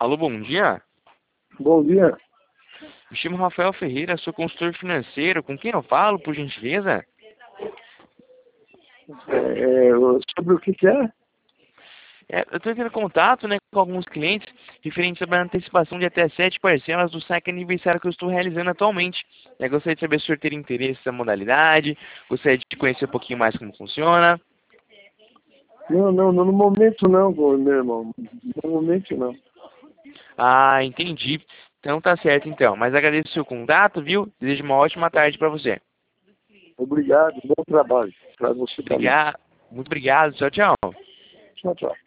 Alô, bom dia. Bom dia. Me chamo Rafael Ferreira, sou consultor financeiro. Com quem eu falo, por gentileza? Sobre o que é? Eu estou tendo contato, né, com alguns clientes referentes sobre a antecipação de até 7 parcelas do saque aniversário que eu estou realizando atualmente. Gostaria de saber se o senhor teria interesse nessa modalidade, gostaria de conhecer um pouquinho mais como funciona. Não, no momento não, meu irmão. No momento não. Ah, entendi. Então tá certo então. Mas agradeço o seu contato, viu? Desejo uma ótima tarde para você. Obrigado, bom trabalho para você também. Muito obrigado. Tchau, tchau. Tchau, tchau.